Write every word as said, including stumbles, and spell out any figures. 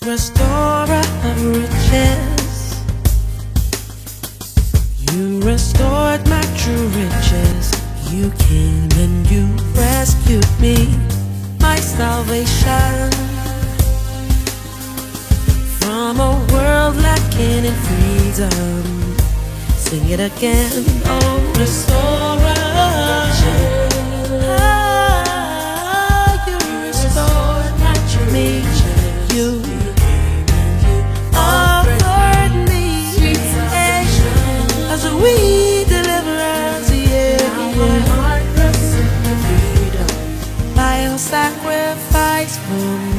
Restorer of riches, you restored my true riches. You came and you rescued me, my salvation, from a world lacking in freedom. Sing it again, oh restorer. Ah, you restored my true riches. You we deliverance, yeah, yeah. By your sacrifice for me.